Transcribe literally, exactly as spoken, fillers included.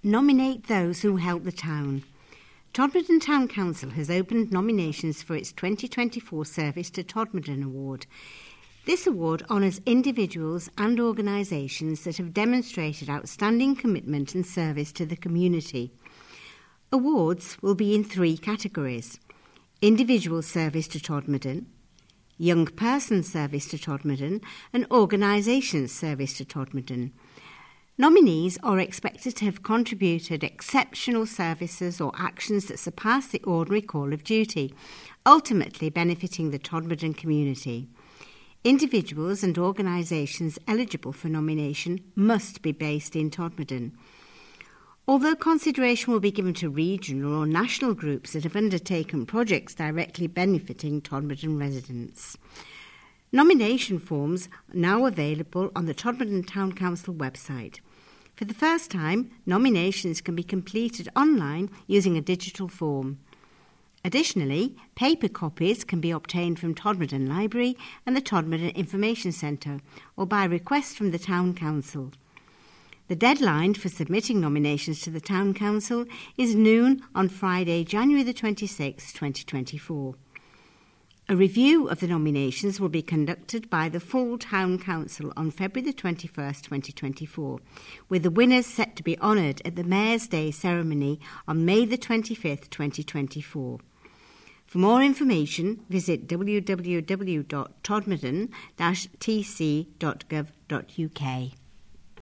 Nominate those who help the town. Todmorden Town Council has opened nominations for its twenty twenty-four Service to Todmorden Award. This award honours individuals and organisations that have demonstrated outstanding commitment and service to the community. Awards will be in three categories: individual service to Todmorden, young person service to Todmorden, and organisation service to Todmorden. Nominees are expected to have contributed exceptional services or actions that surpass the ordinary call of duty, ultimately benefiting the Todmorden community. Individuals and organisations eligible for nomination must be based in Todmorden. Although consideration will be given to regional or national groups that have undertaken projects directly benefiting Todmorden residents. Nomination forms are now available on the Todmorden Town Council website. For the first time, nominations can be completed online using a digital form. Additionally, paper copies can be obtained from Todmorden Library and the Todmorden Information Centre, or by request from the Town Council. The deadline for submitting nominations to the Town Council is noon on Friday, January the twenty-sixth, twenty twenty-four. A review of the nominations will be conducted by the full Town Council on February the twenty-first, twenty twenty-four, with the winners set to be honoured at the Mayor's Day ceremony on May the twenty-fifth, twenty twenty-four. For more information, visit w w w dot todmorden dash t c dot gov dot u k.